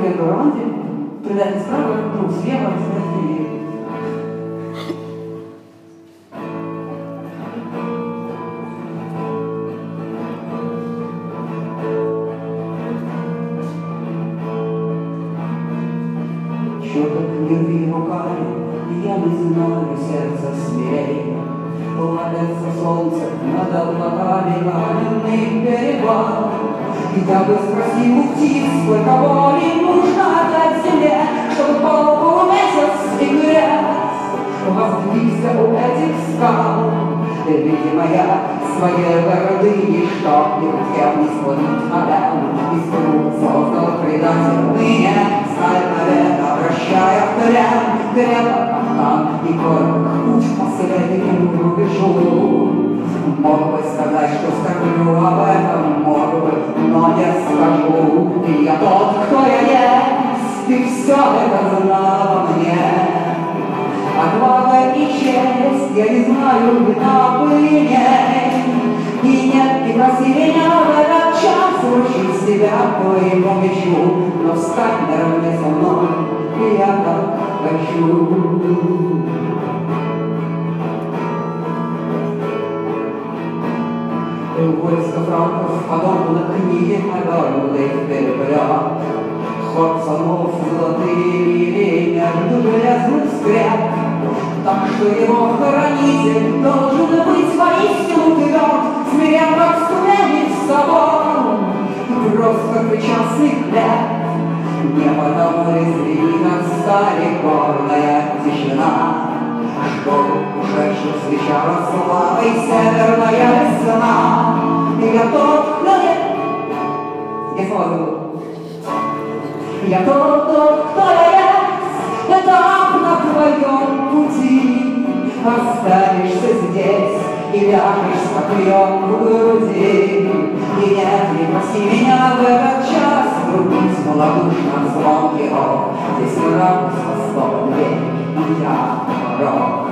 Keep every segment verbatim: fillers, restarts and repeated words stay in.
уикенд в Ирландии, прилететь справа, ну, слева, и щеток не рви руками, я не знаю сердца смелее. Плавится солнце над облаками каменных берегов. И я бы спросил у птиц, сколько воли нужно отдать земле, чтобы полумесяц и грязь воздвигся у этих скал. Ты, видимо, я своей гордыни, что не хотел не склонить колен, и струк создал предательные, сталь навека, обращая в тлен, где-то капкан и город, путь последнему рубежу. Мог бы сказать, что скажу об этом, мог бы, но не скажу. И я тот, кто я есть, ты все это знала мне. Отвага и честь, я не знаю, вина были ней. И нет, не проси меня в этот час вручить себя твоему мечу, но встать наравне со мной, и я так хочу. Войско франков, подобно книге, обернутой вперед. Ход слонов золотые лилии между железных скреп. Так что его хранитель должен быть воистину тверд, смирен как ступени с собой, и прост как причастный хлеб. Не потому ли звенит от стали горная тишина, что ушедших встречала славой северная весна. И я тот, кто я... Я снова забыл. Я тот, тот, кто я есть, этап на твоем пути. Останешься здесь и ляжешь с покоем в груди. И нет, не проси меня в этот час врубить малодушно звонкий рог. Здесь мрак способен дверь, и я порог.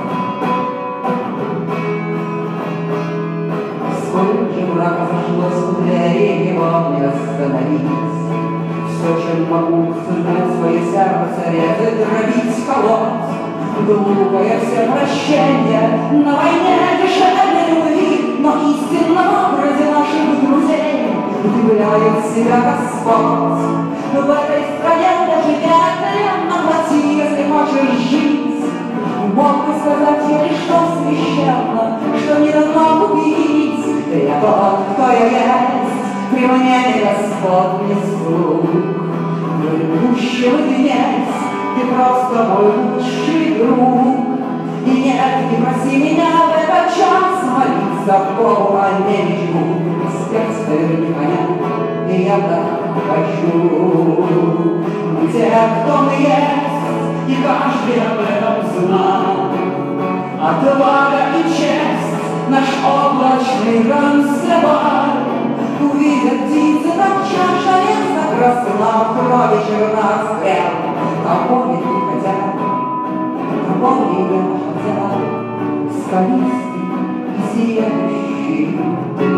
Сколько же мрака зашлось в двери, его не остановить. Все, чем могу, суждать свое сердце, резать, дробить, колоть. Глупое все прощение на войне дешевле любви, но истинном образе наших друзей удивляет себя Господь. В этой стране даже ветрено плати, если хочешь жить. Мог бы сказать ей, что священно, что не дано убить. Я тот, кто я есть, при мне не Господь, не слуг. Но любущего венец, ты просто мой лучший друг. И нет, не проси меня в этот час молиться Богу, а не мечту. С текстом не понять, и я так хочу. Те, кто мы есть, и каждый об этом знает. Отвага и честь, наш облачный ранцевай. Увидят птицы, как чаша леса красна, в крови черна стрел. Кого не хотят, кого не хотят, скалистый и сияющий.